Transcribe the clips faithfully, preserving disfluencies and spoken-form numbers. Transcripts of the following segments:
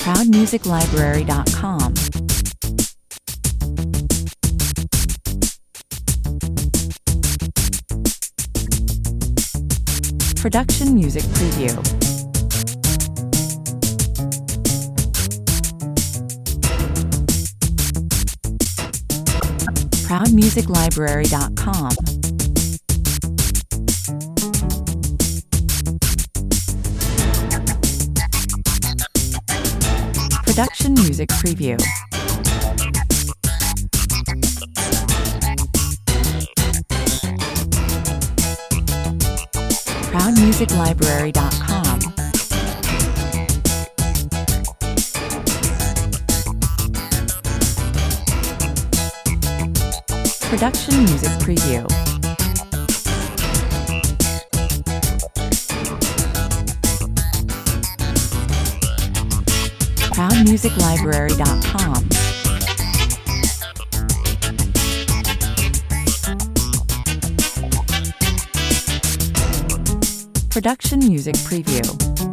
proud music library dot com. Production Music Preview. proud music library dot com. Production Music Preview. proud music library dot com. Production Music Preview. proud music library dot com. Production Music Preview.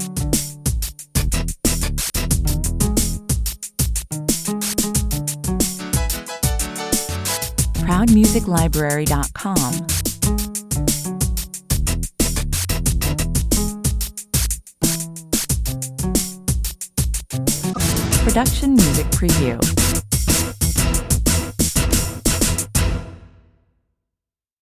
proud music library dot com. Production Music Preview.